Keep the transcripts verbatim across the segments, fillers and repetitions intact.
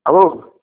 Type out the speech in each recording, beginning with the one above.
Alô?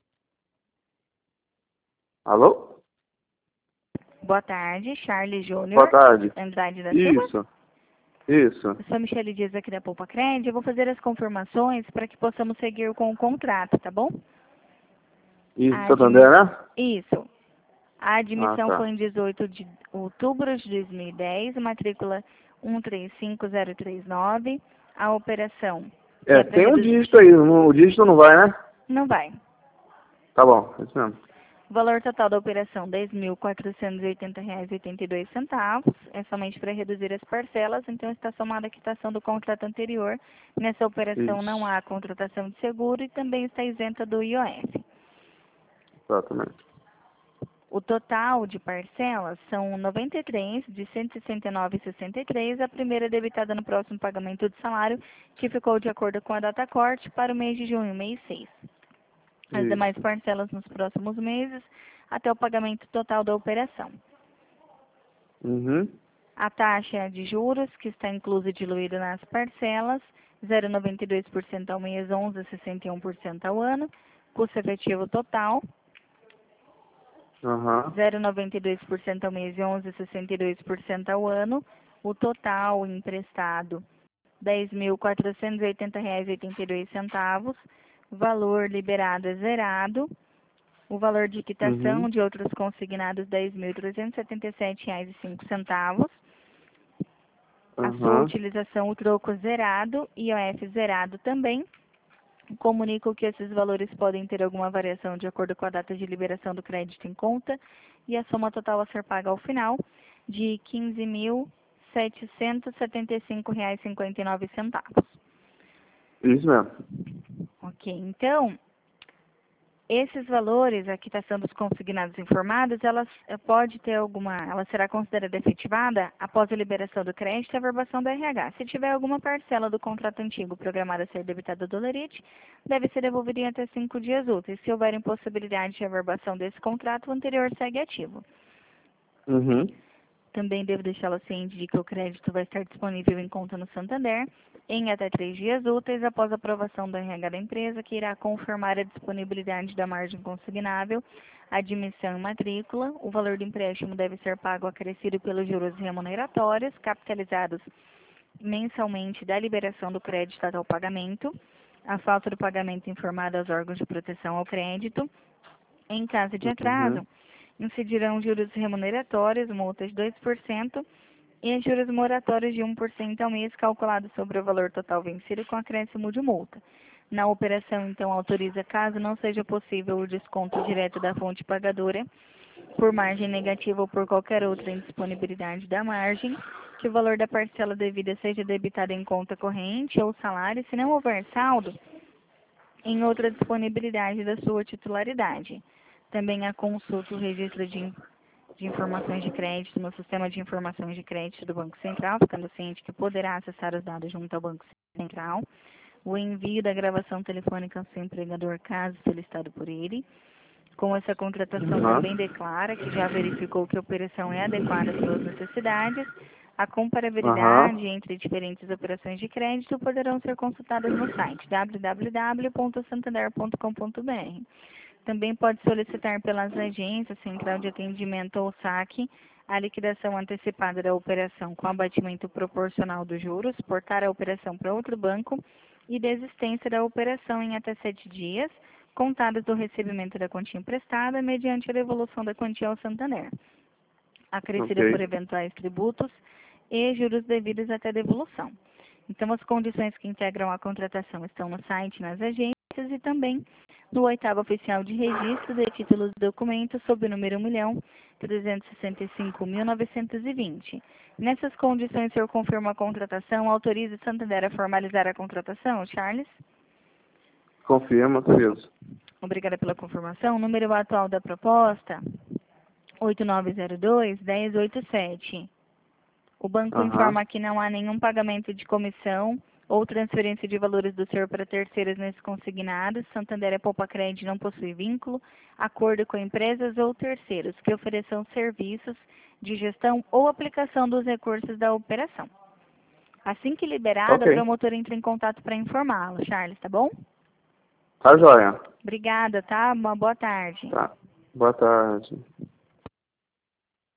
Alô? Boa tarde, Charles Júnior. Boa tarde. Andrade da Silva. Isso. Isso. Eu sou a Michele Dias aqui da Poupa Cred. Eu vou fazer as confirmações para que possamos seguir com o contrato, tá bom? Isso, A Santander, admi- né? Isso. A Ah, admissão tá. foi em dezoito de outubro de dois mil e dez, matrícula um três cinco zero três nove. A operação É, é para tem um reduzir... dígito aí. não- O dígito não vai, né? Não vai. Tá bom, é isso mesmo. O valor total da operação, dez mil quatrocentos e oitenta reais e oitenta e dois centavos. É somente para reduzir as parcelas, então está somada a quitação do contrato anterior. Nessa operação não Isso. há contratação de seguro e também está isenta do I O F. Exatamente. O total de parcelas são noventa e três de cento e sessenta e nove vírgula sessenta e três, a primeira debitada no próximo pagamento de salário, que ficou de acordo com a data corte para o mês de junho, mês seis. As demais Isso. parcelas nos próximos meses, até o pagamento total da operação. Uhum. A taxa de juros, que está inclusa e diluída nas parcelas, zero vírgula noventa e dois por cento ao mês, onze vírgula sessenta e um por cento ao ano. Custo efetivo total, Aham. zero vírgula noventa e dois por cento ao mês e onze vírgula sessenta e dois por cento ao ano. O total emprestado, dez mil quatrocentos e oitenta reais e oitenta e dois centavos. Valor liberado é zerado. O valor de quitação Uhum. de outros consignados, dez mil trezentos e setenta e sete reais e cinco centavos. A sua Aham. utilização, o troco zerado, I O F zerado também. Comunico que esses valores podem ter alguma variação de acordo com a data de liberação do crédito em conta e a soma total a ser paga ao final de quinze mil setecentos e setenta e cinco reais e cinquenta e nove centavos. Isso mesmo. Ok, então, esses valores, a quitação dos consignados informados, elas eh, pode ter alguma, ela será considerada efetivada após a liberação do crédito e a verbação do R H. Se tiver alguma parcela do contrato antigo programada a ser debitada do Lerite, deve ser devolvida em até cinco dias úteis. Se houver impossibilidade de averbação desse contrato, o anterior segue ativo. Uhum. Também devo deixá-la ciente de que o crédito vai estar disponível em conta no Santander em até três dias úteis após a aprovação do R H da empresa, que irá confirmar a disponibilidade da margem consignável, admissão e matrícula. O valor do empréstimo deve ser pago acrescido pelos juros remuneratórios, capitalizados mensalmente da liberação do crédito até o pagamento. A falta do pagamento informada aos órgãos de proteção ao crédito. Em caso de Uhum. atraso, incidirão juros remuneratórios, multas de dois por cento e juros moratórios de um por cento ao mês, calculado sobre o valor total vencido com acréscimo de multa. Na operação, então, autoriza, caso não seja possível o desconto direto da fonte pagadora, por margem negativa ou por qualquer outra indisponibilidade da margem, que o valor da parcela devida seja debitado em conta corrente ou salário, se não houver saldo, em outra disponibilidade da sua titularidade. Também a consulta o registro de, de informações de crédito no sistema de informações de crédito do Banco Central, ficando ciente que poderá acessar os dados junto ao Banco Central. O envio da gravação telefônica ao seu empregador, caso solicitado por ele. Com essa contratação Aham. também declara que já verificou que a operação é adequada às suas necessidades. A comparabilidade Aham. entre diferentes operações de crédito poderão ser consultadas no site w w w ponto santander ponto com ponto b r. Também pode solicitar pelas agências, central de atendimento ou saque, a liquidação antecipada da operação com abatimento proporcional dos juros, portar a operação para outro banco e desistência da operação em até sete dias, contados do recebimento da quantia emprestada, mediante a devolução da quantia ao Santander, acrescida por Ok. eventuais tributos e juros devidos até devolução. Então, as condições que integram a contratação estão no site, nas agências e também no oitavo oficial de registro de títulos e documentos sob o número um milhão trezentos e sessenta e cinco mil novecentos e vinte. Nessas condições, o senhor confirma a contratação, autoriza o Santander a formalizar a contratação, Charles? Confirma, autorizo. Obrigada pela confirmação. O número atual da proposta, oito nove zero dois, um zero oito sete. O banco Aham. informa que não há nenhum pagamento de comissão ou transferência de valores do senhor para terceiros nesses consignados. Santander é Poupa Cred, não possui vínculo, acordo com empresas ou terceiros que ofereçam serviços de gestão ou aplicação dos recursos da operação. Assim que liberado, a Ok. promotora entra em contato para informá-lo. Charles, tá bom? Tá joia. Obrigada, tá? Uma boa tarde. Tá. Boa tarde.